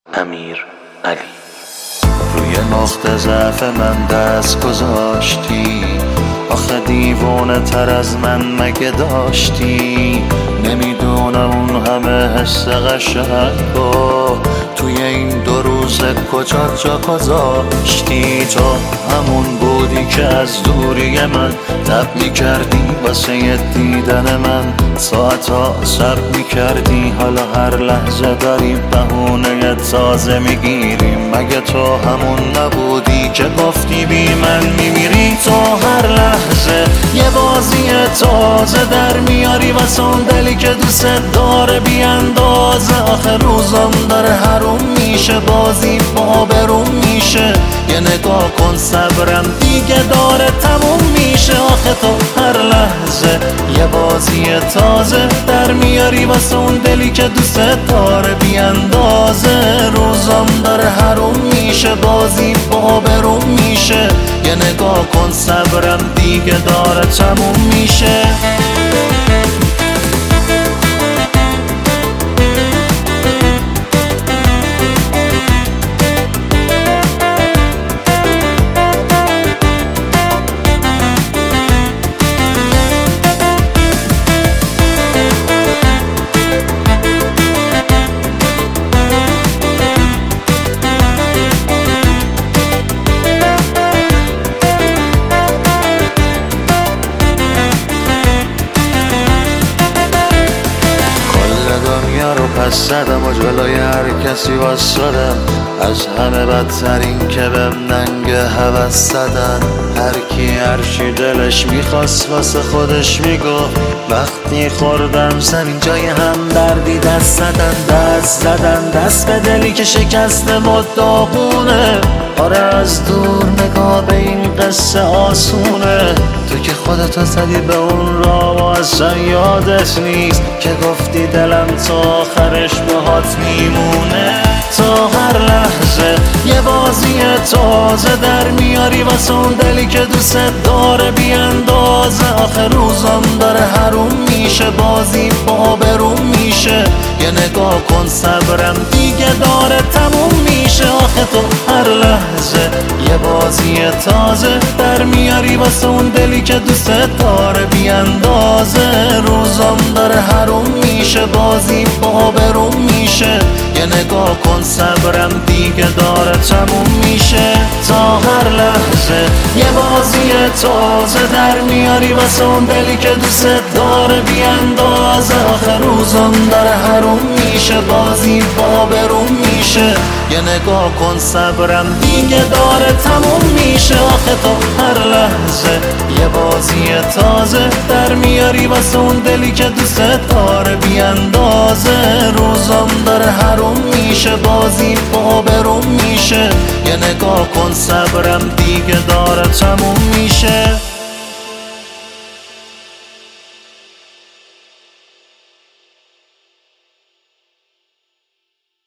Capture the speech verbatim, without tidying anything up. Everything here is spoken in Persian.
امیر علی. روی نقطه ضعف من دست گذاشتی، آخه دیوانه تر از من مگه داشتی؟ نمیدونم اون همه حس قشنگو توی این دو روز کجا جا گذاشتی؟ تو همون بودی که از دوری من تب میکردی واسه دیدن من، ساعتا صبر میکردی، حالا هر لحظه داری بهونه تازه میگیری. مگه تو همون نبودی که گفتی بی من میمیری؟ تو هر لحظه یه بازی تازه در میاری واسه اون دلی که دوست داره بی اندازه. آخه روزم داره حروم میشه، بازی با بروم میشه، یه نگاه کن صبرم دیگه داره تموم میشه. آخه تو هر لحظه یه بازی تازه در میاری واسه اون دلی که دوست داره بی اندازه. روزم داره حروم میشه، بازی با بروم میشه، یه نگاه کن صبرم دیگه داره تموم میشه. رو پس زدم و جلوی هر کسی واسدم، از همه بدترین که بهم ننگ هوس زدن. هر کی هرچی دلش میخواست واسه خودش میگفت، وقتی خوردم زمین جای هم دردی دست زدن. دست زدن دست به دلی که شکسته و داغونه، آره از دور نگاه به این قصه آسونه. تو که خودتو زدی به اون راه و اصلا یادت نیست که گفتی دلم تا آخرش باهات میمونه. تا هر لحظه یه بازی تازه در میاری واسه اون دلی که دوست داره بی اندازه. آخه روزم داره حروم میشه، بازی با بروم میشه، یه نگاه کن صبرم دیگه داره تموم میشه. آخه تو هر لحظه یه بازی تازه در میاری واسه اون دلی که دوست داره بی اندازه. روزم داره حروم میشه، بازی با بروم میشه، یه نگاه کن صبرم دیگه داره تموم میشه. تا هر لحظه یه بازی تازه در میاری واسه اون دلی که دوست داره بی اندازه. آخه روزم داره حروم میشه، بازی با بروم میشه، یه نگاه کن صبرم دیگه داره تموم میشه. آخه تو هر لحظه یه بازی تازه در میاری واسه اون دلی که دوست داره بی اندازه. روزم داره حروم میشه، بازی با بروم میشه، یه نگاه کن صبرم دیگه داره تموم میشه.